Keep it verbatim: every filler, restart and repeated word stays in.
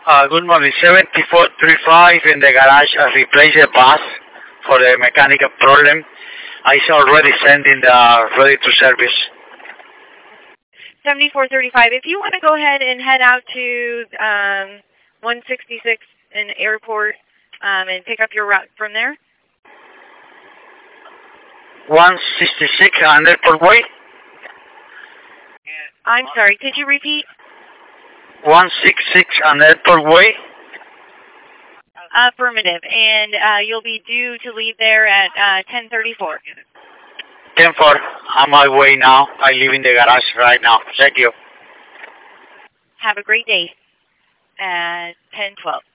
Uh, good morning. seventy-four thirty-five in the garage. I replaced the bus for the mechanical problem. I already sent in the ready to service. seventy-four thirty-five. If you want to go ahead and head out to um, one sixty-six in Airport um, and pick up your route from there. one sixty-six on Airport Way? I'm sorry, could you repeat? one sixty-six on Airport Way? Affirmative. And uh, you'll be due to leave there at uh, ten thirty-four. ten four. On my way now. I live in the garage right now. Thank you. Have a great day at ten twelve.